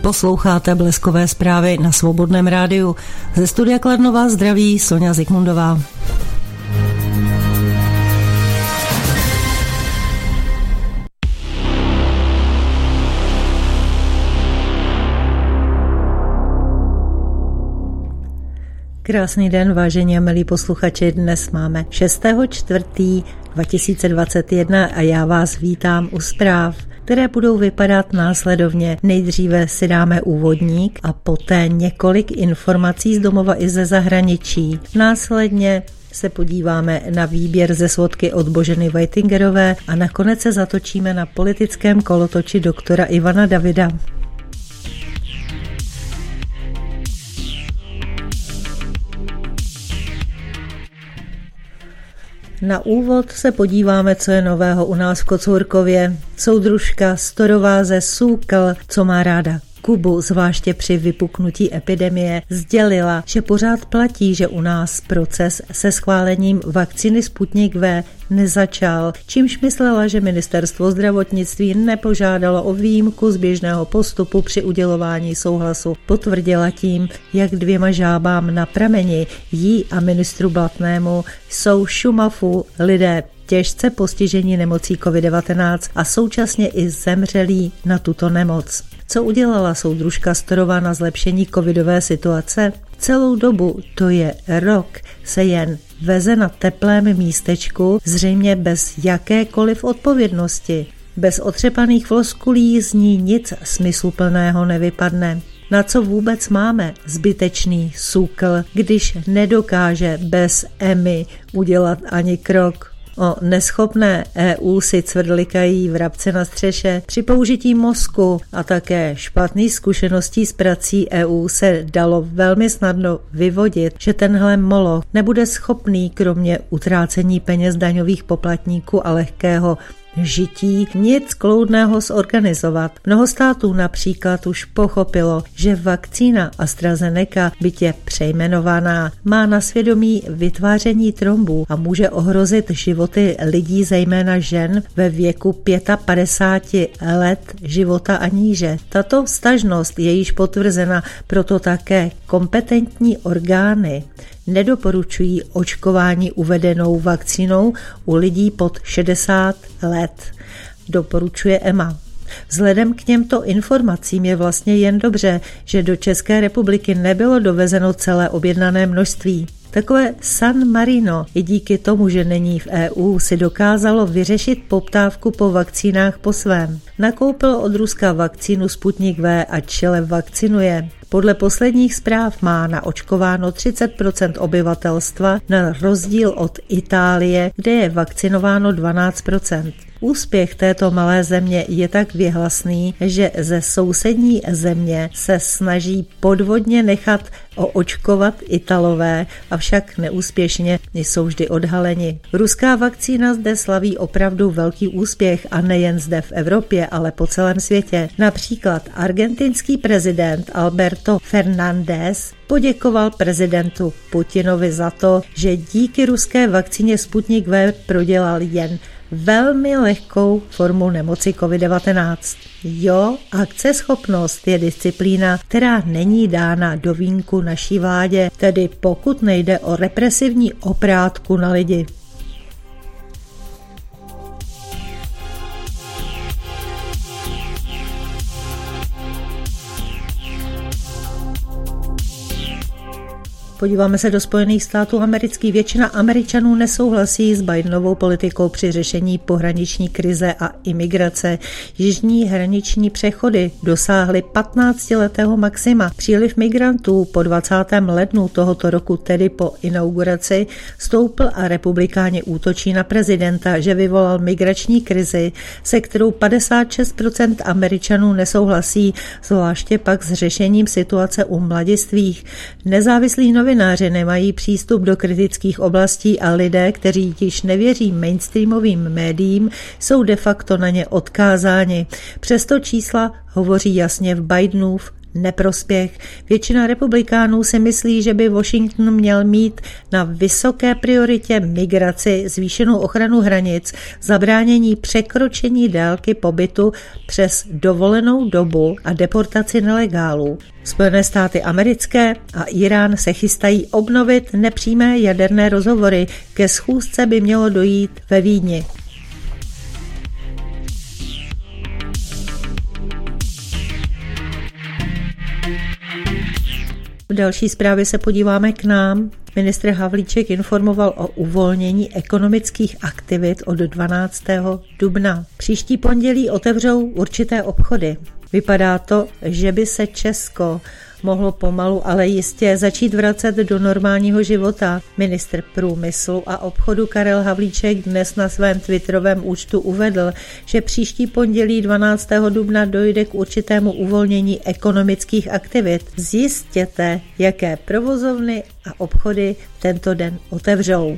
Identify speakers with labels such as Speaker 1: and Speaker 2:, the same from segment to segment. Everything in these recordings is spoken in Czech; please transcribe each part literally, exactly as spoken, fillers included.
Speaker 1: Posloucháte Bleskové zprávy na Svobodném rádiu. Ze studia Kladno vás zdraví Soňa Zikmundová. Krásný den, vážení a milí posluchači. Dnes máme šestého čtvrtého dva tisíce dvacet jedna a já vás vítám u zpráv, které budou vypadat následovně. Nejdříve si dáme úvodník a poté několik informací z domova i ze zahraničí. Následně se podíváme na výběr ze svodky od Boženy Vajtingerové a nakonec se zatočíme na politickém kolotoči doktora Ivana Davida. Na úvod se podíváme, co je nového u nás v Kocourkově. Soudružka Storová Súkl, co má ráda Kubu, zvláště při vypuknutí epidemie, sdělila, že pořád platí, že u nás proces se schválením vakcíny Sputnik V nezačal, čímž myslela, že ministerstvo zdravotnictví nepožádalo o výjimku z běžného postupu při udělování souhlasu. Potvrdila tím, jak dvěma žábám na prameni, jí a ministru Blatnému, jsou Šumafu lidé těžce postižení nemocí covid devatenáct a současně i zemřelí na tuto nemoc. Co udělala soudružka Storová na zlepšení covidové situace? Celou dobu, to je rok, se jen veze na teplém místečku, zřejmě bez jakékoliv odpovědnosti. Bez otřepaných floskulí z ní nic smysluplného nevypadne. Na co vůbec máme zbytečný Súkl, když nedokáže bez Emy udělat ani krok? O neschopné E U si cvrdlikají vrabce na střeše. Při použití mozku a také špatných zkušeností s prací E U se dalo velmi snadno vyvodit, že tenhle moloch nebude schopný kromě utrácení peněz daňových poplatníků a lehkého žití nic kloudného zorganizovat. Mnoho států například už pochopilo, že vakcína AstraZeneca, byť je přejmenovaná, má na svědomí vytváření trombů a může ohrozit životy lidí, zejména žen ve věku padesát pět let života a níže. Tato vztažnost je již potvrzena, proto také kompetentní orgány nedoporučují očkování uvedenou vakcínou u lidí pod šedesát let, doporučuje E M A. Vzhledem k těmto informacím je vlastně jen dobře, že do České republiky nebylo dovezeno celé objednané množství. Takové San Marino i díky tomu, že není v E U, si dokázalo vyřešit poptávku po vakcínách po svém. Nakoupilo od Ruska vakcínu Sputnik V a Chile vakcinuje. Podle posledních zpráv má naočkováno třicet procent obyvatelstva na rozdíl od Itálie, kde je vakcinováno dvanáct procent. Úspěch této malé země je tak věhlasný, že ze sousední země se snaží podvodně nechat oočkovat Italové, avšak neúspěšně jsou vždy odhaleni. Ruská vakcína zde slaví opravdu velký úspěch a nejen zde v Evropě, ale po celém světě. Například argentinský prezident Alberto Fernández poděkoval prezidentu Putinovi za to, že díky ruské vakcíně Sputnik V prodělal jen velmi lehkou formu nemoci covid devatenáct. Jo, akceschopnost je disciplína, která není dána do vínku naší vládě, tedy pokud nejde o represivní oprátku na lidi. Podíváme se do Spojených států amerických. Většina Američanů nesouhlasí s Bidenovou politikou při řešení pohraniční krize a imigrace. Jižní hraniční přechody dosáhly patnáctiletého maxima. Příliv migrantů po dvacátém lednu tohoto roku, tedy po inauguraci, stoupl a republikáni útočí na prezidenta, že vyvolal migrační krizi, se kterou padesát šest procent Američanů nesouhlasí, zvláště pak s řešením situace u mladistvých. Nezávislí novináři nemají přístup do kritických oblastí a lidé, kteří již nevěří mainstreamovým médiím, jsou de facto na ně odkázáni. Přesto čísla hovoří jasně v Bidenův neprospěch. Většina republikánů si myslí, že by Washington měl mít na vysoké prioritě migraci, zvýšenou ochranu hranic, zabránění překročení délky pobytu přes dovolenou dobu a deportaci nelegálů. Spojené státy americké a Irán se chystají obnovit nepřímé jaderné rozhovory. Ke schůzce by mělo dojít ve Vídni. V další zprávě se podíváme k nám. Ministr Havlíček informoval o uvolnění ekonomických aktivit od dvanáctého dubna. Příští pondělí otevřou určité obchody. Vypadá to, že by se Česko mohlo pomalu, ale jistě začít vracet do normálního života. Ministr průmyslu a obchodu Karel Havlíček dnes na svém twitterovém účtu uvedl, že příští pondělí dvanáctého dubna dojde k určitému uvolnění ekonomických aktivit. Zjistěte, jaké provozovny a obchody tento den otevřou.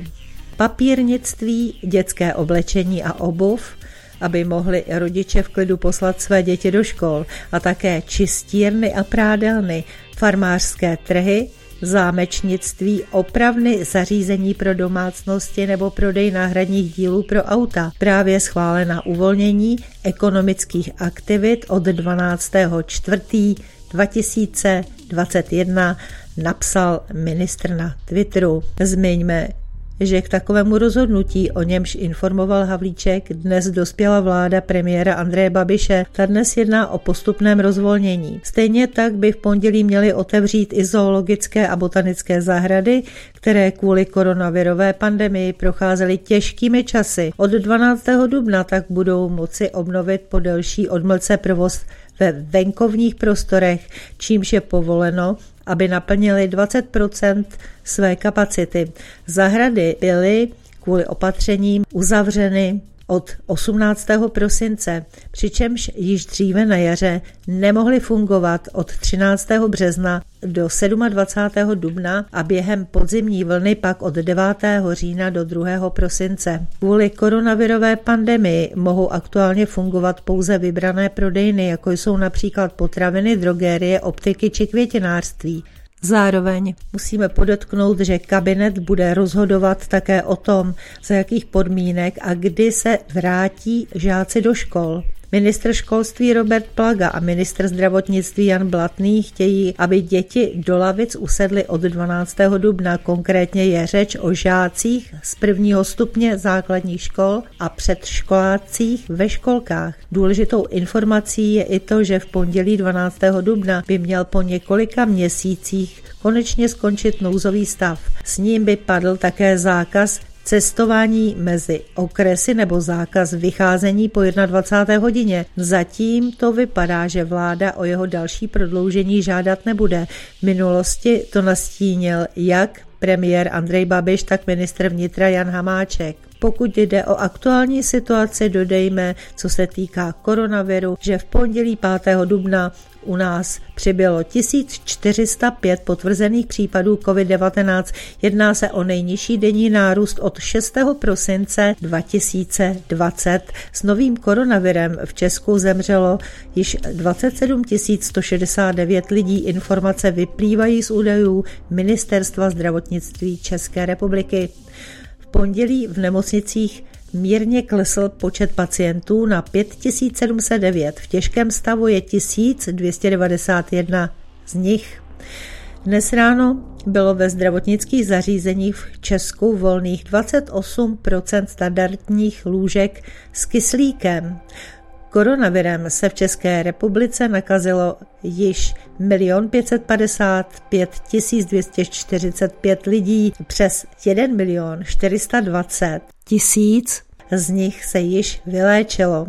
Speaker 1: Papírnictví, dětské oblečení a obuv, aby mohli rodiče v klidu poslat své děti do škol, a také čistírny a prádelny, farmářské trhy, zámečnictví, opravny zařízení pro domácnosti nebo prodej náhradních dílů pro auta. Právě schválená uvolnění ekonomických aktivit od dvanáctého čtvrtého dva tisíce dvacet jedna napsal ministr na Twitteru. Zmiňme, že k takovému rozhodnutí, o němž informoval Havlíček, dnes dospěla vláda premiéra Andreje Babiše. Ta dnes jedná o postupném rozvolnění. Stejně tak by v pondělí měly otevřít i zoologické a botanické zahrady, které kvůli koronavirové pandemii procházely těžkými časy. Od dvanáctého dubna tak budou moci obnovit po delší odmlce provoz ve venkovních prostorech, čímž je povoleno, aby naplnili dvacet procent své kapacity. Zahrady byly kvůli opatřením uzavřeny od osmnáctého prosince, přičemž již dříve na jaře nemohly fungovat od třináctého března do dvacátého sedmého dubna a během podzimní vlny pak od devátého října do druhého prosince. Kvůli koronavirové pandemii mohou aktuálně fungovat pouze vybrané prodejny, jako jsou například potraviny, drogérie, optiky či květinářství. Zároveň musíme podotknout, že kabinet bude rozhodovat také o tom, za jakých podmínek a kdy se vrátí žáci do škol. Ministr školství Robert Plaga a ministr zdravotnictví Jan Blatný chtějí, aby děti do lavic usedly od dvanáctého dubna. Konkrétně je řeč o žácích z prvního stupně základních škol a předškolácích ve školkách. Důležitou informací je i to, že v pondělí dvanáctého dubna by měl po několika měsících konečně skončit nouzový stav. S ním by padl také zákaz cestování mezi okresy nebo zákaz vycházení po dvacáté první hodině. Zatím to vypadá, že vláda o jeho další prodloužení žádat nebude. V minulosti to nastínil jak premiér Andrej Babiš, tak ministr vnitra Jan Hamáček. Pokud jde o aktuální situaci, dodejme, co se týká koronaviru, že v pondělí pátého dubna u nás přibylo tisíc čtyři sta pět potvrzených případů covid devatenáct. Jedná se o nejnižší denní nárůst od šestého prosince dva tisíce dvacet. S novým koronavirem v Česku zemřelo již dvacet sedm tisíc sto šedesát devět lidí. Informace vyplývají z údajů Ministerstva zdravotnictví České republiky. V pondělí v nemocnicích mírně klesl počet pacientů na pět tisíc sedm set devět. V těžkém stavu je tisíc dvě stě devadesát jedna z nich. Dnes ráno bylo ve zdravotnických zařízeních v Česku volných dvacet osm procent standardních lůžek s kyslíkem. Koronavirem se v České republice nakazilo již milion pět set padesát pět tisíc dvě stě čtyřicet pět lidí, přes jeden milion čtyři sta dvacet tisíc z nich se již vyléčilo.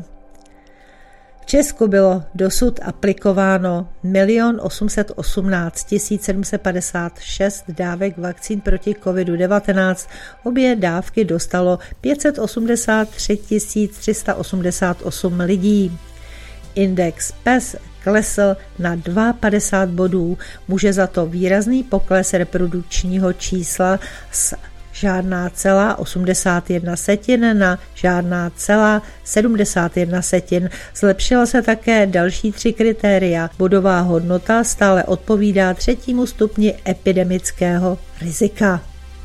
Speaker 1: V Česku bylo dosud aplikováno milion osm set osmnáct tisíc sedm set padesát šest dávek vakcín proti covid devatenáct. Obě dávky dostalo pět set osmdesát tři tisíc tři sta osmdesát osm lidí. Index P E S klesl na padesát dva bodů. Může za to výrazný pokles reprodukčního čísla z žádná celá osmdesát jedna setin na žádná celá sedmdesát jedna setin. Zlepšila se také další tři kritéria. Bodová hodnota stále odpovídá třetímu stupni epidemického rizika.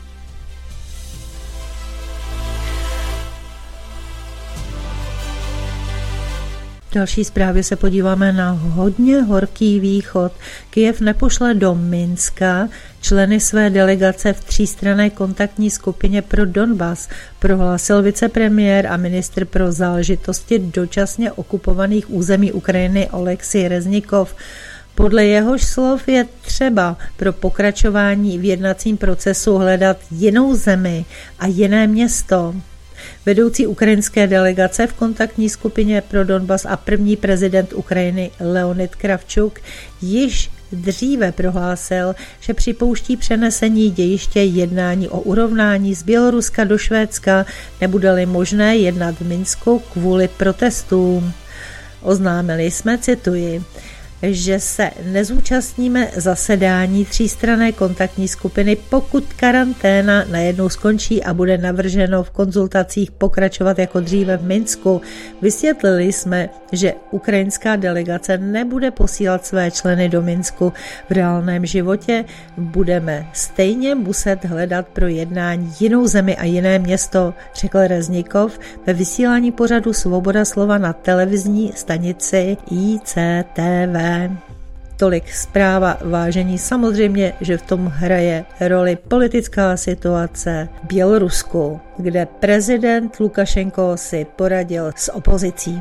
Speaker 1: V další zprávě se podíváme na hodně horký východ. Kyjev nepošle do Minska členy své delegace v třístranné kontaktní skupině pro Donbas, prohlásil vicepremiér a ministr pro záležitosti dočasně okupovaných území Ukrajiny Oleksij Reznikov. Podle jehož slov je třeba pro pokračování v jednacím procesu hledat jinou zemi a jiné město. Vedoucí ukrajinské delegace v kontaktní skupině pro Donbas a první prezident Ukrajiny Leonid Kravčuk již dříve prohlásil, že připouští přenesení dějiště jednání o urovnání z Běloruska do Švédska, nebude-li možné jednat v Minsku kvůli protestům. Oznámili jsme, cituji, že se nezúčastníme zasedání třístranné kontaktní skupiny, pokud karanténa najednou skončí a bude navrženo v konzultacích pokračovat jako dříve v Minsku. Vysvětlili jsme, že ukrajinská delegace nebude posílat své členy do Minsku. V reálném životě budeme stejně muset hledat pro jednání jinou zemi a jiné město, řekl Reznikov ve vysílání pořadu Svoboda slova na televizní stanici I C T V. Tolik zpráva, vážení. Samozřejmě, že v tom hraje roli politická situace v Bělorusku, kde prezident Lukašenko si poradil s opozicí.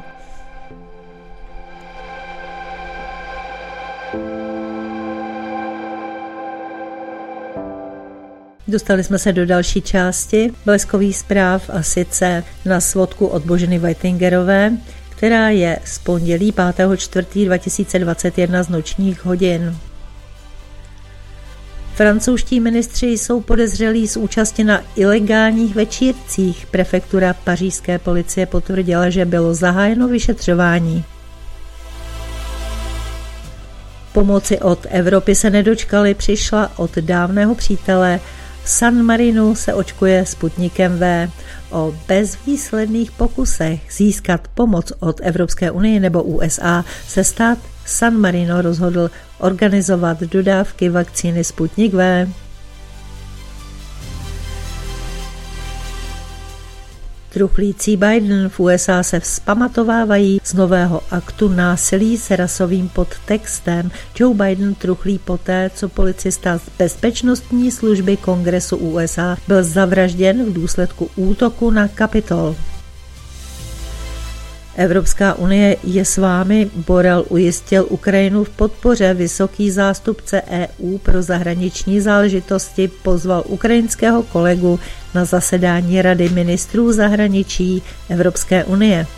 Speaker 1: Dostali jsme se do další části bleskových zpráv, a sice na svodku od Boženy Whitingerové, která je z pondělí pátého čtvrtého dva tisíce dvacet jedna z nočních hodin. Francouzští ministři jsou podezřelí z účasti na ilegálních večírcích. Prefektura pařížské policie potvrdila, že bylo zahájeno vyšetřování. Pomoci od Evropy se nedočkali, přišla od dávného přítele. V San Marinu se očkuje Sputnikem V. O bezvýsledných pokusech získat pomoc od Evropské unie nebo U S A se stát San Marino rozhodl organizovat dodávky vakcíny Sputnik V. Truchlící Biden v U S A se vzpamatovávají z nového aktu násilí s rasovým podtextem. Joe Biden truchlí poté, co policista z bezpečnostní služby Kongresu U S A byl zavražděn v důsledku útoku na Kapitol. Evropská unie je s vámi, Borrell ujistil Ukrajinu v podpoře. Vysoký zástupce E U pro zahraniční záležitosti pozval ukrajinského kolegu na zasedání Rady ministrů zahraničí Evropské unie.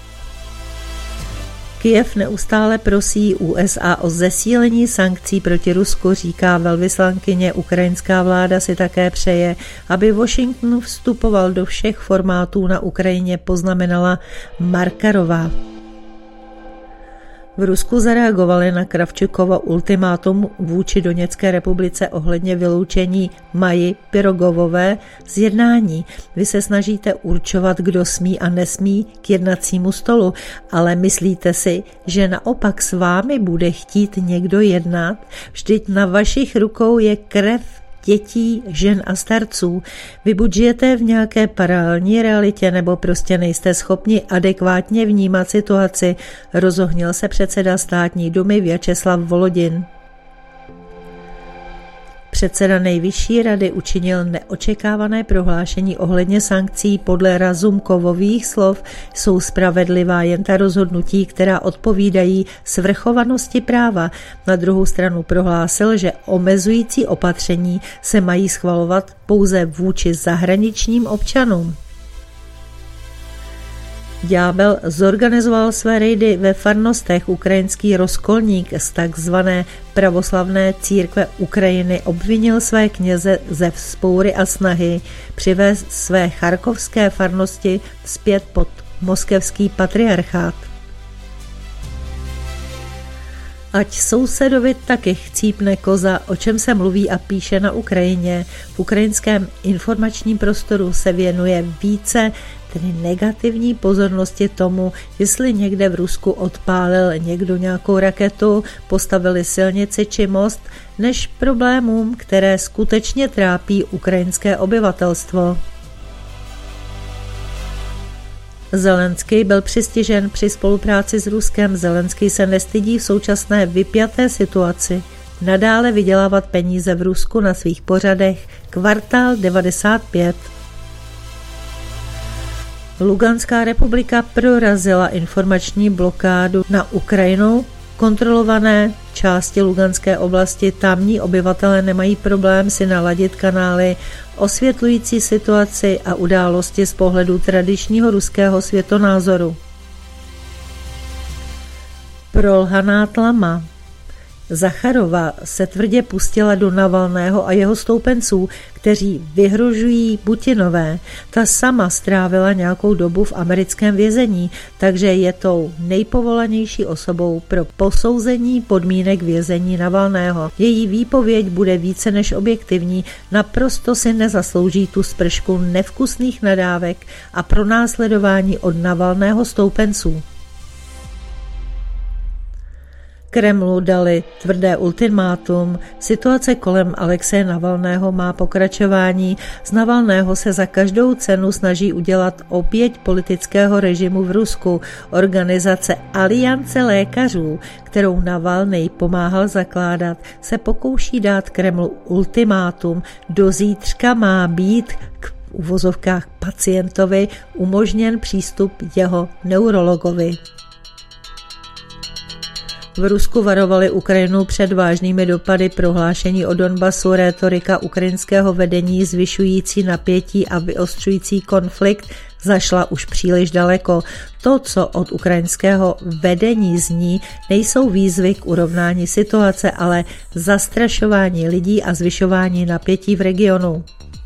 Speaker 1: Kyjev neustále prosí U S A o zesílení sankcí proti Rusku, říká velvyslankyně. Ukrajinská vláda si také přeje, aby Washington vstupoval do všech formátů na Ukrajině, poznamenala Markarová. V Rusku zareagovali na Kravčukovo ultimátum vůči Doněcké republice ohledně vyloučení Maji Pirogovové z jednání. Vy se snažíte určovat, kdo smí a nesmí k jednacímu stolu, ale myslíte si, že naopak s vámi bude chtít někdo jednat? Vždyť na vašich rukou je krev dětí, žen a starců. Vy buď žijete v nějaké paralelní realitě, nebo prostě nejste schopni adekvátně vnímat situaci, rozohnil se předseda státní dumy Vjačeslav Volodin. Předseda nejvyšší rady učinil neočekávané prohlášení ohledně sankcí. Podle Razumkovových slov jsou spravedlivá jen ta rozhodnutí, která odpovídají svrchovanosti práva. Na druhou stranu prohlásil, že omezující opatření se mají schvalovat pouze vůči zahraničním občanům. Ďábel zorganizoval své rejdy ve farnostech. Ukrajinský rozkolník z takzvané pravoslavné církve Ukrajiny obvinil své kněze ze vzpoury a snahy přivést své charkovské farnosti zpět pod moskevský patriarchát. Ať sousedovi taky chcípne koza, o čem se mluví a píše na Ukrajině. V ukrajinském informačním prostoru se věnuje více tedy negativní pozornosti tomu, jestli někde v Rusku odpálil někdo nějakou raketu, postavili silnici či most, než problémům, které skutečně trápí ukrajinské obyvatelstvo. Zelenský byl přistižen při spolupráci s Ruskem. Zelenský se nestydí v současné vypjaté situaci nadále vydělávat peníze v Rusku na svých pořadech. Kvartál devadesát pět. Luganská republika prorazila informační blokádu na Ukrajinu. Kontrolované části Luganské oblasti, tamní obyvatelé nemají problém si naladit kanály osvětlující situaci a události z pohledu tradičního ruského světonázoru. Prolhaná tlama. Zacharova se tvrdě pustila do Navalného a jeho stoupenců, kteří vyhrožují Putinové. Ta sama strávila nějakou dobu v americkém vězení, takže je tou nejpovolanější osobou pro posouzení podmínek vězení Navalného. Její výpověď bude více než objektivní, naprosto si nezaslouží tu spršku nevkusných nadávek a pronásledování od Navalného stoupenců. Kremlu dali tvrdé ultimátum. Situace kolem Alexeje Navalného má pokračování. Z Navalného se za každou cenu snaží udělat oběť politického režimu v Rusku. Organizace Aliance lékařů, kterou Navalnej pomáhal zakládat, se pokouší dát Kremlu ultimátum. Do zítřka má být k uvozovkách pacientovi umožněn přístup jeho neurologovi. V Rusku varovali Ukrajinu před vážnými dopady prohlášení o Donbasu. Rétorika ukrajinského vedení zvyšující napětí a vyostřující konflikt zašla už příliš daleko. To, co od ukrajinského vedení zní, nejsou výzvy k urovnání situace, ale zastrašování lidí a zvyšování napětí v regionu.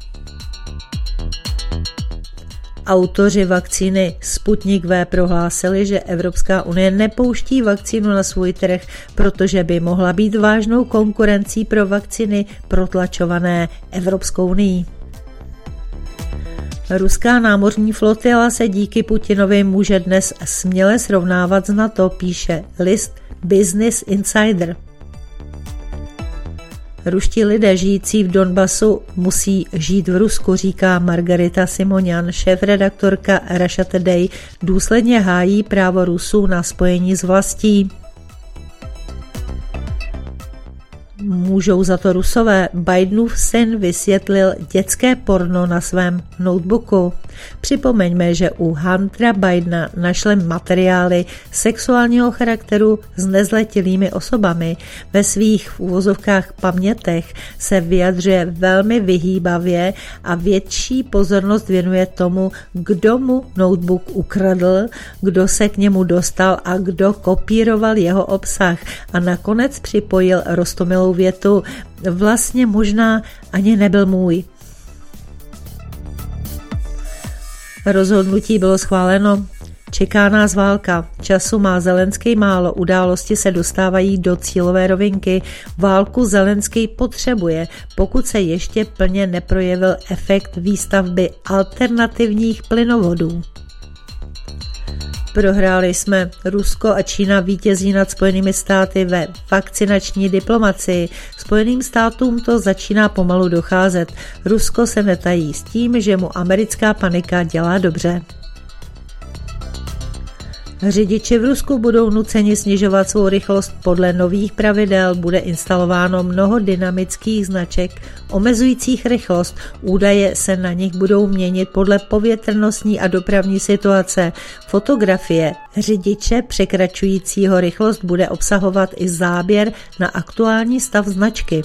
Speaker 1: Autoři vakcíny Sputnik V prohlásili, že Evropská unie nepouští vakcínu na svůj trh, protože by mohla být vážnou konkurencí pro vakcíny protlačované Evropskou unií. Ruská námořní flotila se díky Putinovi může dnes směle srovnávat s NATO, píše list Business Insider. Ruští lidé žijící v Donbasu musí žít v Rusku, říká Margarita Simonian, šéfredaktorka Russia Today, důsledně hájí právo Rusů na spojení s vlastí. Můžou za to Rusové. Bidenův syn vysvětlil dětské porno na svém notebooku. Připomeňme, že u Huntera Bidena našli materiály sexuálního charakteru s nezletilými osobami. Ve svých v uvozovkách pamětech se vyjadřuje velmi vyhýbavě a větší pozornost věnuje tomu, kdo mu notebook ukradl, kdo se k němu dostal a kdo kopíroval jeho obsah. A nakonec připojil roztomilou větu: vlastně možná ani nebyl můj. Rozhodnutí bylo schváleno. Čeká nás válka. Času má Zelenský málo, události se dostávají do cílové rovinky. Válku Zelenský potřebuje, pokud se ještě plně neprojevil efekt výstavby alternativních plynovodů. Prohráli jsme. Rusko a Čína vítězí nad Spojenými státy ve vakcinační diplomacii. Spojeným státům to začíná pomalu docházet. Rusko se netají s tím, že mu americká panika dělá dobře. Řidiči v Rusku budou nuceni snižovat svou rychlost. Podle nových pravidel bude instalováno mnoho dynamických značek omezujících rychlost. Údaje se na nich budou měnit podle povětrnostní a dopravní situace. Fotografie řidiče překračujícího rychlost bude obsahovat i záběr na aktuální stav značky.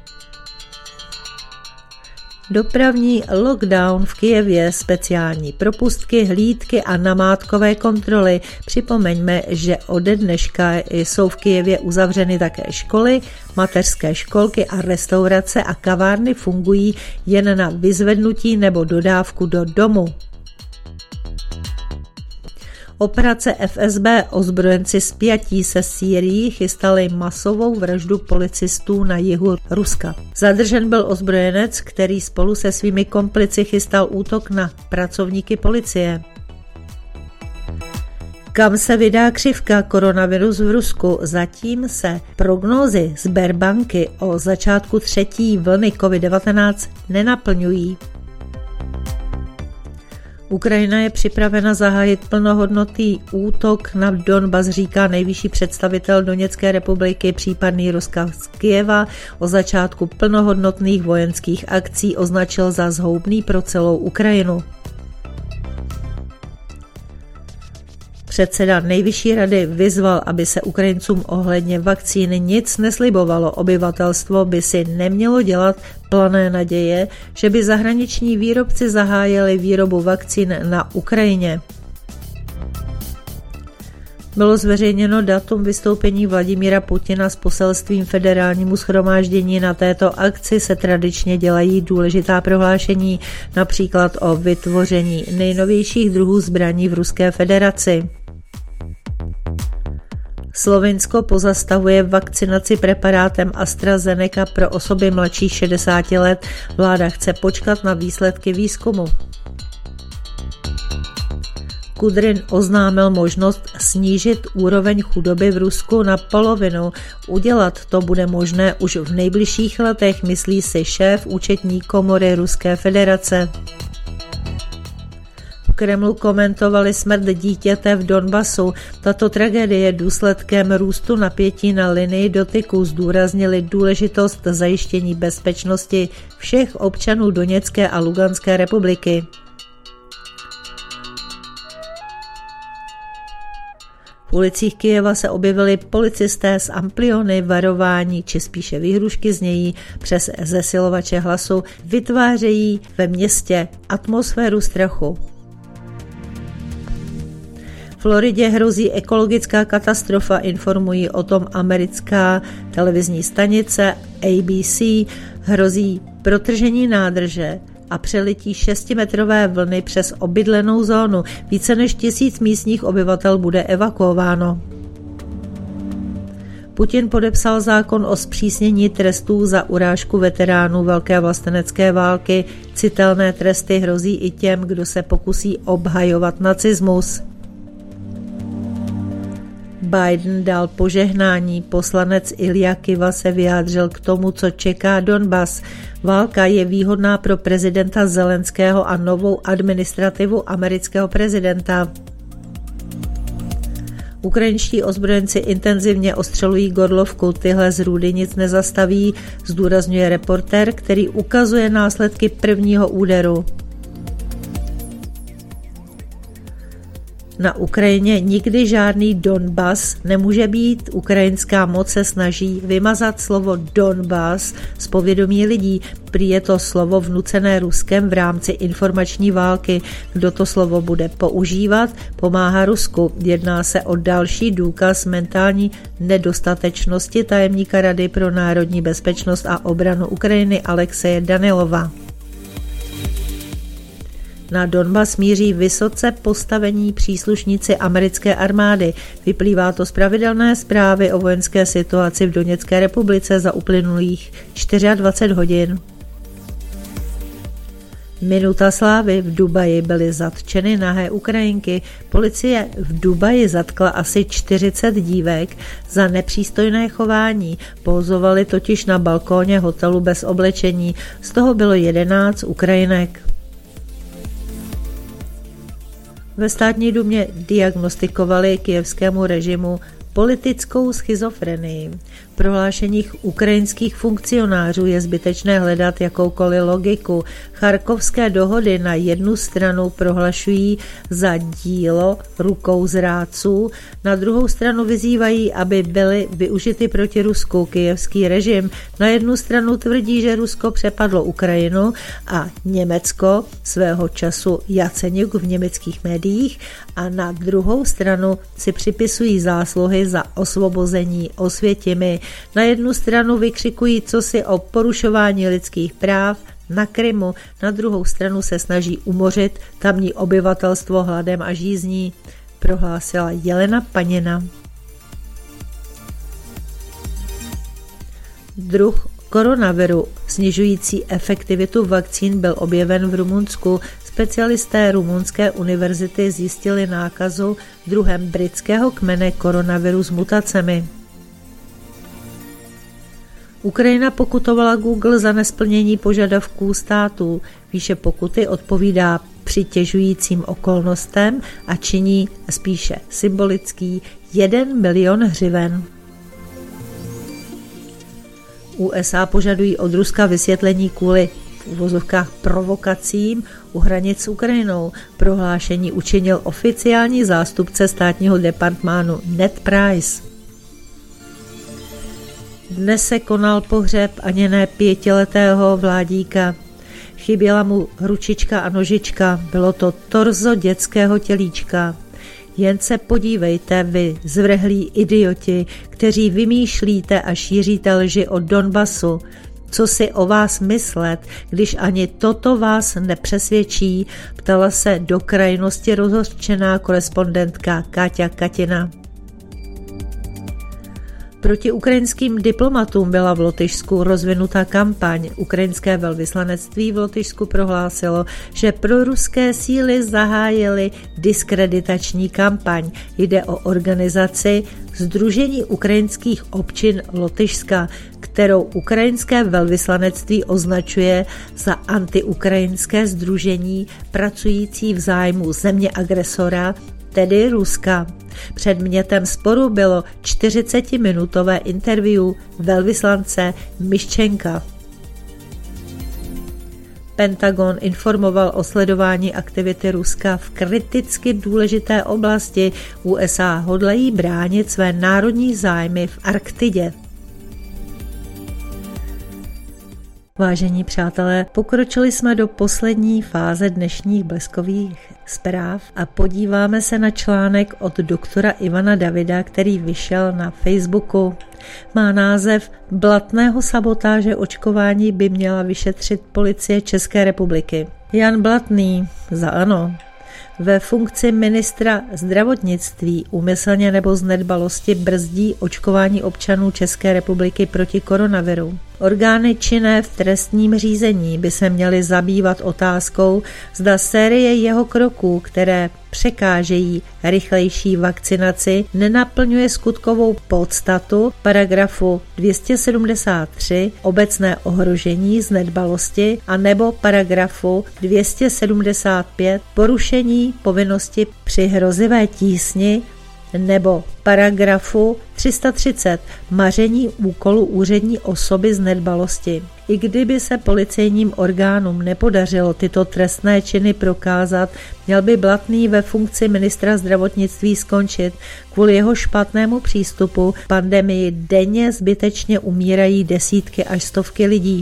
Speaker 1: Dopravní lockdown v Kyjevě, speciální propustky, hlídky a namátkové kontroly. Připomeňme, že ode dneška jsou v Kyjevě uzavřeny také školy, mateřské školky a restaurace a kavárny fungují jen na vyzvednutí nebo dodávku do domu. Operace F S B, ozbrojenci spjatí se Sýrií chystali masovou vraždu policistů na jihu Ruska. Zadržen byl ozbrojenec, který spolu se svými komplici chystal útok na pracovníky policie. Kam se vydá křivka koronavirus v Rusku? Zatím se prognózy Sberbanky o začátku třetí vlny covid devatenáct nenaplňují. Ukrajina je připravena zahájit plnohodnotný útok na Donbas, říká nejvyšší představitel Doněcké republiky. Případný rozkaz z Kyjeva o začátku plnohodnotných vojenských akcí označil za zhoubný pro celou Ukrajinu. Předseda nejvyšší rady vyzval, aby se Ukrajincům ohledně vakcíny nic neslibovalo. Obyvatelstvo by si nemělo dělat plané naděje, že by zahraniční výrobci zahájili výrobu vakcín na Ukrajině. Bylo zveřejněno datum vystoupení Vladimíra Putina s poselstvím federálnímu shromáždění. Na této akci se tradičně dělají důležitá prohlášení, například o vytvoření nejnovějších druhů zbraní v Ruské federaci. Slovinsko pozastavuje vakcinaci preparátem AstraZeneca pro osoby mladších šedesáti let. Vláda chce počkat na výsledky výzkumu. Kudrin oznámil možnost snížit úroveň chudoby v Rusku na polovinu. Udělat to bude možné už v nejbližších letech, myslí si šéf účetní komory Ruské federace. V Kremlu komentovali smrt dítěte v Donbasu. Tato tragédie je důsledkem růstu napětí na linii dotyku. Zdůraznili důležitost zajištění bezpečnosti všech občanů Doněcké a Luganské republiky. V ulicích Kyjeva se objevili policisté s ampliony, varování či spíše výhrušky znějí přes zesilovače hlasu, vytvářejí ve městě atmosféru strachu. V Floridě hrozí ekologická katastrofa, informují o tom americká televizní stanice A B C, hrozí protržení nádrže a přelití šestimetrové vlny přes obydlenou zónu. Více než tisíc místních obyvatel bude evakuováno. Putin podepsal zákon o zpřísnění trestů za urážku veteránů Velké vlastenecké války. Citelné tresty hrozí i těm, kdo se pokusí obhajovat nacismus. Biden dal požehnání. Poslanec Ilja Kiva se vyjádřil k tomu, co čeká Donbas. Válka je výhodná pro prezidenta Zelenského a novou administrativu amerického prezidenta. Ukrajinští ozbrojenci intenzivně ostřelují Gorlovku. Tyhle zrůdy nic nezastaví, zdůrazňuje reportér, který ukazuje následky prvního úderu. Na Ukrajině nikdy žádný Donbas nemůže být. Ukrajinská moc se snaží vymazat slovo Donbas z povědomí lidí. Prý je to slovo vnucené Ruskem v rámci informační války. Kdo to slovo bude používat, pomáhá Rusku. Jedná se o další důkaz mentální nedostatečnosti tajemníka Rady pro národní bezpečnost a obranu Ukrajiny Alexeje Danilova. Na Donbas míří vysoce postavení příslušníci americké armády. Vyplývá to z pravidelné zprávy o vojenské situaci v Doněcké republice za uplynulých dvacet čtyři hodin. Minuta slávy. V Dubaji byly zatčeny nahé Ukrajinky. Policie v Dubaji zatkla asi čtyřicet dívek za nepřístojné chování. Pózovali totiž na balkóně hotelu bez oblečení. Z toho bylo jedenáct Ukrajinek. Ve státní dumě diagnostikovali kyjevskému režimu politickou schizofrenii. V prohlášeních ukrajinských funkcionářů je zbytečné hledat jakoukoliv logiku. Charkovské dohody na jednu stranu prohlašují za dílo rukou zrádců, na druhou stranu vyzývají, aby byly využity proti Rusku. Kyjevský režim na jednu stranu tvrdí, že Rusko přepadlo Ukrajinu a Německo, svého času Jaceňuk v německých médiích, a na druhou stranu si připisují zásluhy za osvobození Osvětimi. Na jednu stranu vykřikují cosi o porušování lidských práv na Krymu, na druhou stranu se snaží umořit tamní obyvatelstvo hladem a žízní. prohlásila Jelena Paněna. Druh koronaviru snižující efektivitu vakcín byl objeven v Rumunsku. Specialisté rumunské univerzity zjistili nákazu druhem britského kmene koronaviru s mutacemi. Ukrajina pokutovala Google za nesplnění požadavků států. Výše pokuty odpovídá přitěžujícím okolnostem a činí spíše symbolický jeden milion hřiven. U S A požadují od Ruska vysvětlení kvůli v uvozovkách provokacím u hranic s Ukrajinou. Prohlášení učinil oficiální zástupce státního departmánu Ned Price. Dnes se konal pohřeb Aněné pětiletého Vládíka. Chyběla mu ručička a nožička, bylo to torzo dětského tělíčka. Jen se podívejte, vy zvrhlí idioti, kteří vymýšlíte a šíříte lži o Donbasu. Co si o vás myslet, když ani toto vás nepřesvědčí, ptala se do krajnosti rozhořčená korespondentka Káťa Katina. Proti ukrajinským diplomatům byla v Lotyšsku rozvinuta kampaň. Ukrajinské velvyslanectví v Lotyšsku prohlásilo, že proruské síly zahájily diskreditační kampaň. Jde o organizaci Sdružení ukrajinských občin Lotyšska, kterou ukrajinské velvyslanectví označuje za antiukrajinské sdružení pracující v zájmu země agresora, tedy Ruska. Předmětem sporu bylo čtyřicetiminutové interview velvyslance Myščenka. Pentagon informoval o sledování aktivity Ruska v kriticky důležité oblasti. U S A hodlají bránit své národní zájmy v Arktidě. Vážení přátelé, pokročili jsme do poslední fáze dnešních bleskových zpráv a podíváme se na článek od doktora Ivana Davida, který vyšel na Facebooku. Má název Blatného sabotáže očkování by měla vyšetřit policie České republiky. Jan Blatný, za ANO, ve funkci ministra zdravotnictví úmyslně nebo z nedbalosti brzdí očkování občanů České republiky proti koronaviru. Orgány činné v trestním řízení by se měly zabývat otázkou, zda série jeho kroků, které překážejí rychlejší vakcinaci, nenaplňuje skutkovou podstatu paragrafu dvě stě sedmdesát tři obecné ohrožení z nedbalosti a nebo paragrafu dvě stě sedmdesát pět porušení povinnosti při hrozivé tísni nebo paragrafu tři sta třicet maření úkolu úřední osoby z nedbalosti. I kdyby se policejním orgánům nepodařilo tyto trestné činy prokázat, měl by Blatný ve funkci ministra zdravotnictví skončit. Kvůli jeho špatnému přístupu k pandemii denně zbytečně umírají desítky až stovky lidí.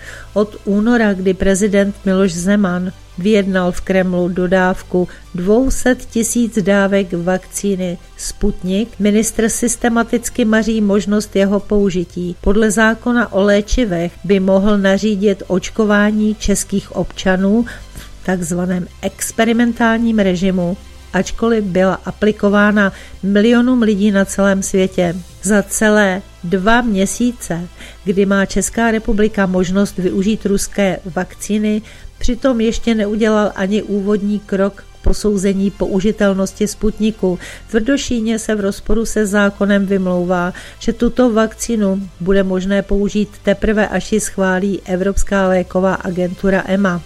Speaker 1: Od února, kdy prezident Miloš Zeman vyjednal v Kremlu dodávku dvě stě tisíc dávek vakcíny Sputnik, ministr systematicky maří možnost jeho použití. Podle zákona o léčivech by mohl nařídit očkování českých občanů v takzvaném experimentálním režimu, ačkoliv byla aplikována milionům lidí na celém světě. Za celé dva měsíce, kdy má Česká republika možnost využít ruské vakcíny, přitom ještě neudělal ani úvodní krok k posouzení použitelnosti Sputniku. Tvrdošíjně se v rozporu se zákonem vymlouvá, že tuto vakcínu bude možné použít teprve, až ji schválí Evropská léková agentura E M A.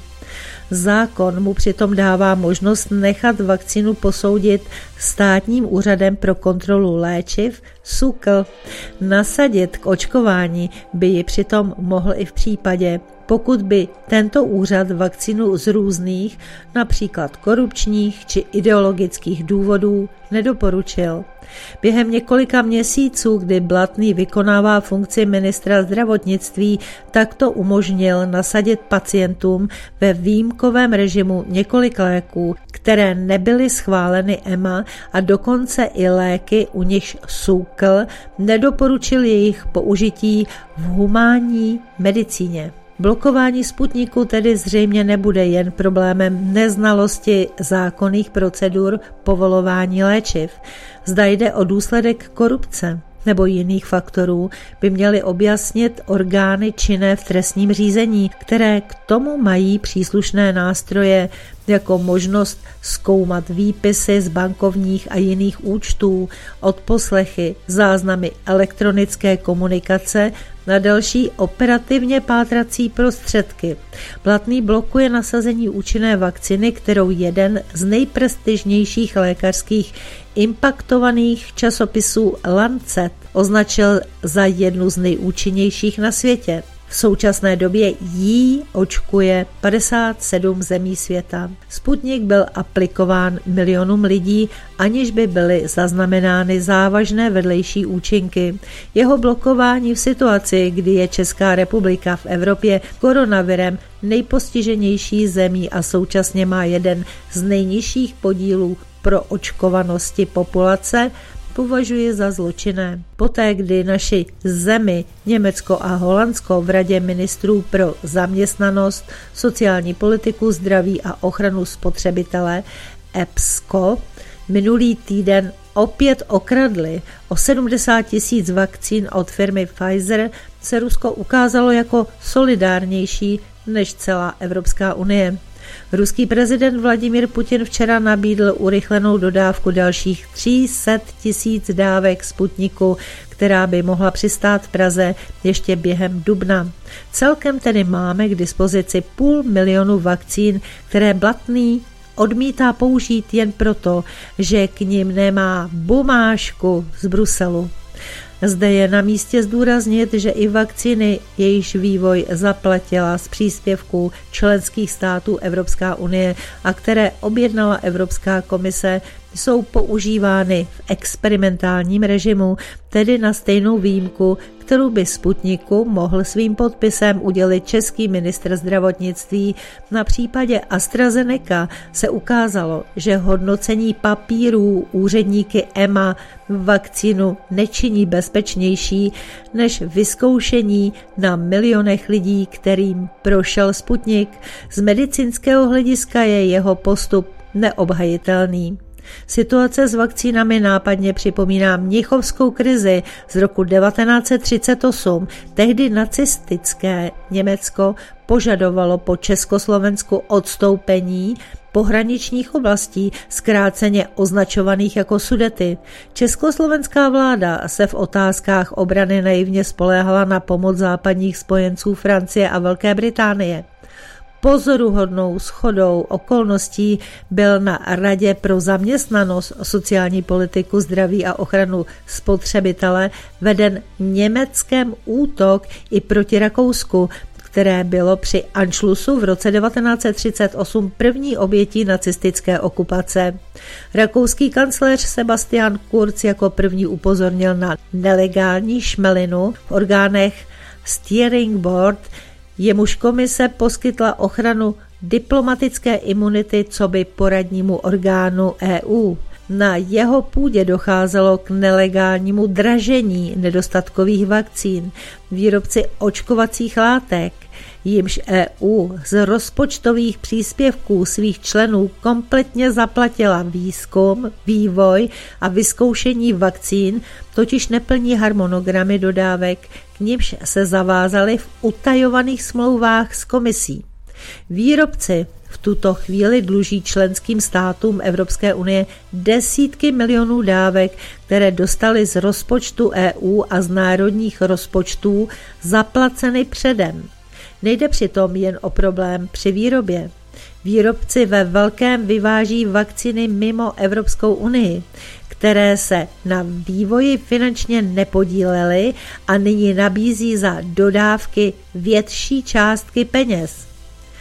Speaker 1: Zákon mu přitom dává možnost nechat vakcínu posoudit Státním úřadem pro kontrolu léčiv S ÚKL. Nasadit k očkování by ji přitom mohl i v případě, pokud by tento úřad vakcínu z různých, například korupčních či ideologických důvodů, nedoporučil. Během několika měsíců, kdy Blatný vykonává funkci ministra zdravotnictví, takto umožnil nasadit pacientům ve výjimkovém režimu několik léků, které nebyly schváleny E M A a dokonce i léky, u nichž S ÚKL nedoporučil jejich použití v humánní medicíně. Blokování Sputniku tedy zřejmě nebude jen problémem neznalosti zákonných procedur povolování léčiv. Zda jde o důsledek korupce nebo jiných faktorů, by měly objasnit orgány činné v trestním řízení, které k tomu mají příslušné nástroje, jako možnost zkoumat výpisy z bankovních a jiných účtů, odposlechy, záznamy elektronické komunikace na další operativně pátrací prostředky. Blatný blokuje nasazení účinné vakciny, kterou jeden z nejprestižnějších lékařských impaktovaných časopisů Lancet označil za jednu z nejúčinnějších na světě. V současné době jí očkuje padesát sedm zemí světa. Sputnik byl aplikován milionům lidí, aniž by byly zaznamenány závažné vedlejší účinky. Jeho blokování v situaci, kdy je Česká republika v Evropě koronavirem nejpostiženější zemí a současně má jeden z nejnižších podílů pro očkovanosti populace, považuji za zločinné. Poté, kdy naši zemi, Německo a Holandsko v Radě ministrů pro zaměstnanost, sociální politiku, zdraví a ochranu spotřebitele E P S C O minulý týden opět okradli o sedmdesát tisíc vakcín od firmy Pfizer, se Rusko ukázalo jako solidárnější než celá Evropská unie. Ruský prezident Vladimír Putin včera nabídl urychlenou dodávku dalších tři sta tisíc dávek Sputniku, která by mohla přistát v Praze ještě během dubna. Celkem tedy máme k dispozici půl milionu vakcín, které Blatný odmítá použít jen proto, že k nim nemá bumážku z Bruselu. Zde je na místě zdůraznit, že i vakcíny, jejíž vývoj zaplatila z příspěvků členských států Evropská unie a které objednala Evropská komise, jsou používány v experimentálním režimu, tedy na stejnou výjimku, kterou by Sputniku mohl svým podpisem udělit český ministr zdravotnictví. Na případě AstraZeneca se ukázalo, že hodnocení papírů úředníky E M A vakcínu nečiní bezpečnější než vyzkoušení na milionech lidí, kterým prošel Sputnik. Z medicínského hlediska je jeho postup neobhajitelný. Situace s vakcínami nápadně připomíná mnichovskou krizi z roku devatenáct set třicet osm. Tehdy nacistické Německo požadovalo po Československu odstoupení pohraničních oblastí, zkráceně označovaných jako Sudety. Československá vláda se v otázkách obrany naivně spoléhala na pomoc západních spojenců Francie a Velké Británie. Pozoruhodnou shodou okolností byl na Radě pro zaměstnanost, sociální politiku, zdraví a ochranu spotřebitele veden Německém útok i proti Rakousku, které bylo při Anschlussu v roce devatenáct set třicet osm první obětí nacistické okupace. Rakouský kancléř Sebastian Kurz jako první upozornil na nelegální šmelinu v orgánech Steering Board, jemuž komise poskytla ochranu diplomatické imunity coby poradnímu orgánu E U. Na jeho půdě docházelo k nelegálnímu dražení nedostatkových vakcín. Výrobci očkovacích látek, jimž E U z rozpočtových příspěvků svých členů kompletně zaplatila výzkum, vývoj a vyzkoušení vakcín, totiž neplní harmonogramy dodávek, k nimž se zavázali v utajovaných smlouvách s komisí. Výrobci v tuto chvíli dluží členským státům Evropské unie desítky milionů dávek, které dostali z rozpočtu E U a z národních rozpočtů zaplaceny předem. Nejde přitom jen o problém při výrobě. Výrobci ve velkém vyváží vakcíny mimo Evropskou unii, které se na vývoji finančně nepodílely a nyní nabízí za dodávky větší částky peněz.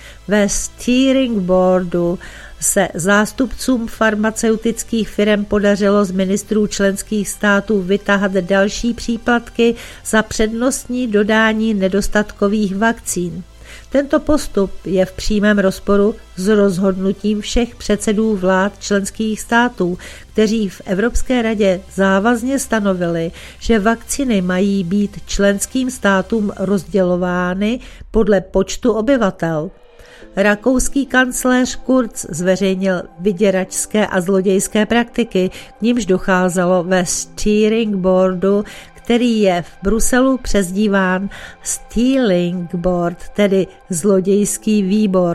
Speaker 1: Ve Steering Boardu se zástupcům farmaceutických firm podařilo z ministrů členských států vytahat další příplatky za přednostní dodání nedostatkových vakcín. Tento postup je v přímém rozporu s rozhodnutím všech předsedů vlád členských států, kteří v Evropské radě závazně stanovili, že vakcíny mají být členským státům rozdělovány podle počtu obyvatel. Rakouský kancléř Kurz zveřejnil vyděračské a zlodějské praktiky, k nímž docházelo ve Steering Boardu, který je v Bruselu přezdíván Stealing Board, tedy zlodějský výbor.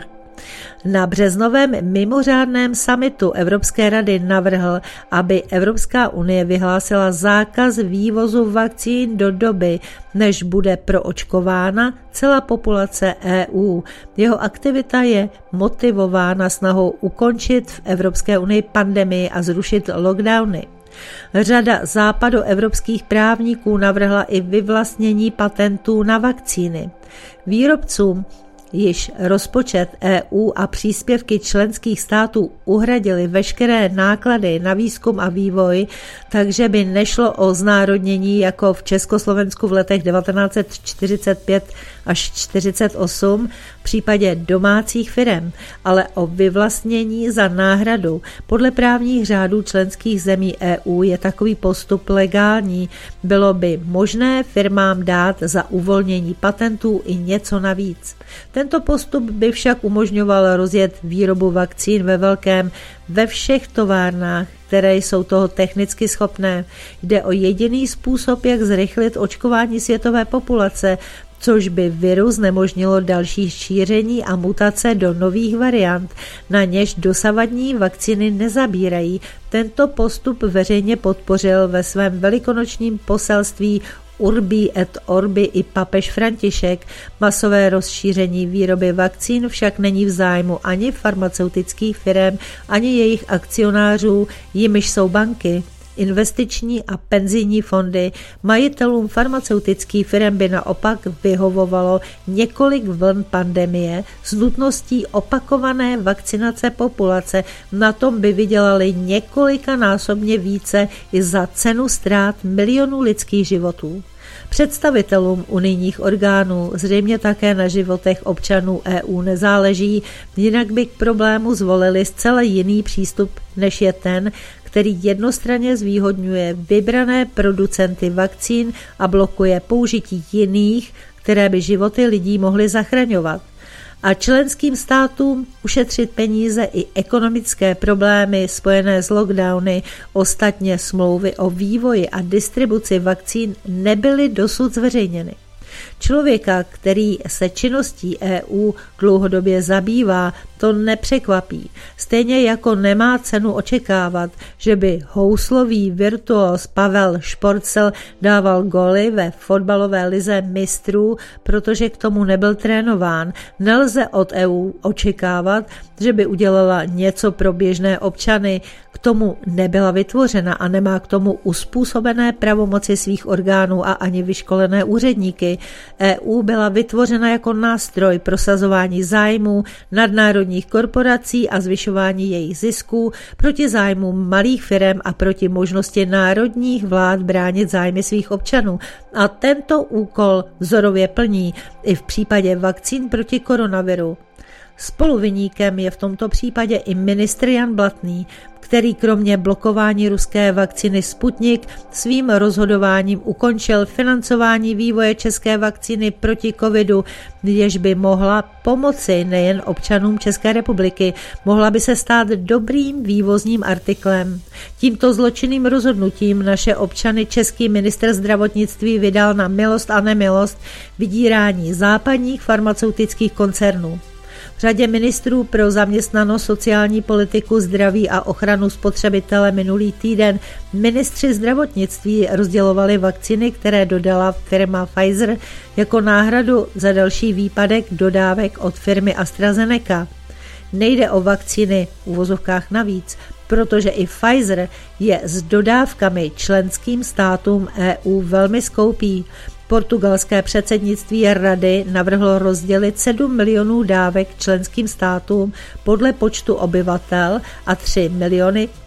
Speaker 1: Na březnovém mimořádném summitu Evropské rady navrhl, aby Evropská unie vyhlásila zákaz vývozu vakcín do doby, než bude proočkována celá populace E U. Jeho aktivita je motivována snahou ukončit v Evropské unii pandemii a zrušit lockdowny. Řada západoevropských právníků navrhla i vyvlastnění patentů na vakcíny. Výrobcům již rozpočet E U a příspěvky členských států uhradily veškeré náklady na výzkum a vývoj, takže by nešlo o znárodnění jako v Československu v letech devatenáct set čtyřicet pět až čtyřicet osm v případě domácích firem, ale o vyvlastnění za náhradu. Podle právních řádů členských zemí E U je takový postup legální. Bylo by možné firmám dát za uvolnění patentů i něco navíc. Tento postup by však umožňoval rozjet výrobu vakcín ve velkém ve všech továrnách, které jsou toho technicky schopné. Jde o jediný způsob, jak zrychlit očkování světové populace, což by virus znemožnilo další šíření a mutace do nových variant, na něž dosavadní vakcíny nezabírají. Tento postup veřejně podpořil ve svém velikonočním poselství Urbi et Orbi i papež František. Masové rozšíření výroby vakcín však není v zájmu ani farmaceutických firem, ani jejich akcionářů, jimiž jsou banky. Investiční a penzijní fondy. Majitelům farmaceutických firm by naopak vyhovovalo několik vln pandemie s nutností opakované vakcinace populace. Na tom by vydělali několikanásobně více i za cenu ztrát milionů lidských životů. Představitelům unijních orgánů zřejmě také na životech občanů E U nezáleží, jinak by k problému zvolili zcela jiný přístup, než je ten, který jednostranně zvýhodňuje vybrané producenty vakcín a blokuje použití jiných, které by životy lidí mohly zachraňovat. A členským státům ušetřit peníze i ekonomické problémy spojené s lockdowny. Ostatně smlouvy o vývoji a distribuci vakcín nebyly dosud zveřejněny. Člověka, který se činností E U dlouhodobě zabývá, to nepřekvapí. Stejně jako nemá cenu očekávat, že by houslový virtuos Pavel Šporcel dával góly ve fotbalové lize mistrů, protože k tomu nebyl trénován. Nelze od E U očekávat, že by udělala něco pro běžné občany. K tomu nebyla vytvořena a nemá k tomu uspůsobené pravomoci svých orgánů a ani vyškolené úředníky. E U byla vytvořena jako nástroj prosazování zájmů nadnárodních korporací a zvyšování jejich zisků proti zájmům malých firem a proti možnosti národních vlád bránit zájmy svých občanů. A tento úkol vzorově plní i v případě vakcín proti koronaviru. Spoluviníkem je v tomto případě i ministr Jan Blatný, který kromě blokování ruské vakcíny Sputnik svým rozhodováním ukončil financování vývoje české vakcíny proti covidu, jež by mohla pomoci nejen občanům České republiky, mohla by se stát dobrým vývozním artiklem. Tímto zločinným rozhodnutím naše občany český ministr zdravotnictví vydal na milost a nemilost vydírání západních farmaceutických koncernů. V řadě ministrů pro zaměstnanost, sociální politiku, zdraví a ochranu spotřebitele minulý týden ministři zdravotnictví rozdělovali vakcíny, které dodala firma Pfizer jako náhradu za další výpadek dodávek od firmy AstraZeneca. Nejde o vakcíny v uvozovkách navíc, protože i Pfizer je s dodávkami členským státům E U velmi skoupý. Portugalské předsednictví rady navrhlo rozdělit sedm milionů dávek členským státům podle počtu obyvatel a tři miliony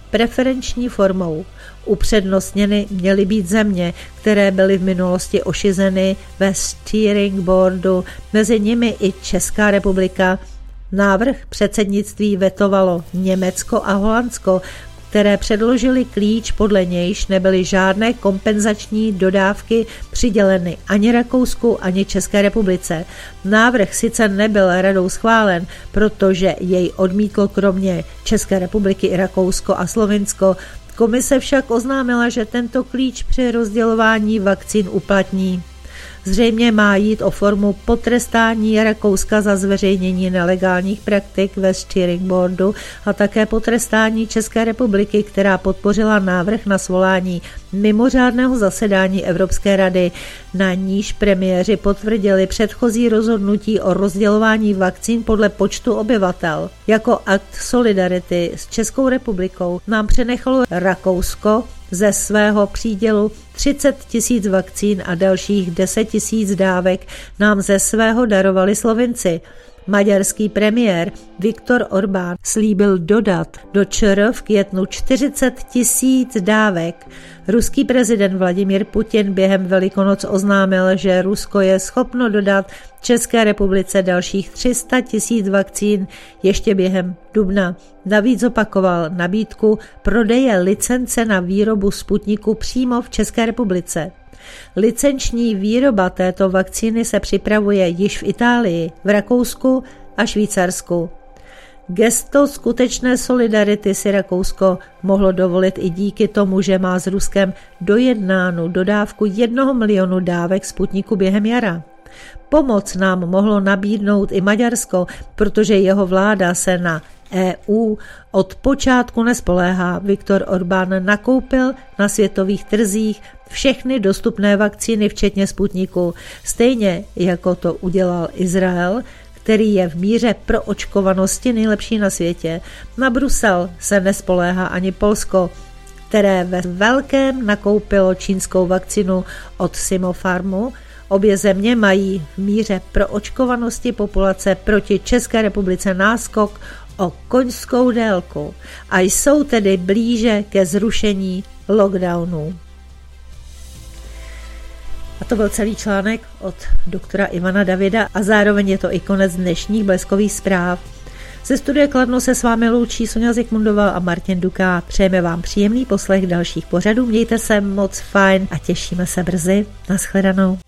Speaker 1: preferenční formou. Upřednostněny měly být země, které byly v minulosti ošizeny ve steering boardu, mezi nimi i Česká republika. Návrh předsednictví vetovalo Německo a Holandsko, které předložili klíč, podle nějž nebyly žádné kompenzační dodávky přiděleny ani Rakousku, ani České republice. Návrh sice nebyl radou schválen, protože jej odmítlo kromě České republiky i Rakousko a Slovinsko. Komise však oznámila, že tento klíč při rozdělování vakcín uplatní. Zřejmě má jít o formu potrestání Rakouska za zveřejnění nelegálních praktik ve steering boardu a také potrestání České republiky, která podpořila návrh na svolání mimořádného zasedání Evropské rady, na níž premiéři potvrdili předchozí rozhodnutí o rozdělování vakcín podle počtu obyvatel. Jako akt solidarity s Českou republikou nám přenechalo Rakousko ze svého přídělu třicet tisíc vakcín a dalších deset tisíc dávek nám ze svého darovali Slovinci. Maďarský premiér Viktor Orbán slíbil dodat do ČR v květnu čtyřicet tisíc dávek. Ruský prezident Vladimír Putin během Velikonoc oznámil, že Rusko je schopno dodat České republice dalších tři sta tisíc vakcín ještě během dubna. Navíc opakoval nabídku prodeje licence na výrobu Sputniku přímo v České republice. Licenční výroba této vakcíny se připravuje již v Itálii, v Rakousku a Švýcarsku. Gesto skutečné solidarity si Rakousko mohlo dovolit i díky tomu, že má s Ruskem dojednánu dodávku jednoho milionu dávek Sputniku během jara. Pomoc nám mohlo nabídnout i Maďarsko, protože jeho vláda se na E U od počátku nespoléhá. Viktor Orbán nakoupil na světových trzích všechny dostupné vakcíny, včetně Sputniku, stejně jako to udělal Izrael, který je v míře proočkovanosti nejlepší na světě. Na Brusel se nespoléhá ani Polsko, které ve velkém nakoupilo čínskou vakcínu od Sinopharmu. Obě země mají v míře proočkovanosti populace proti České republice náskok o koňskou délku a jsou tedy blíže ke zrušení lockdownu. A to byl celý článek od doktora Ivana Davida a zároveň je to i konec dnešních Bleskových zpráv. Ze studia Kladno se s vámi loučí Sonja Zikmundová a Martin Duka. Přejeme vám příjemný poslech dalších pořadů, mějte se moc fajn a těšíme se brzy. Naschledanou.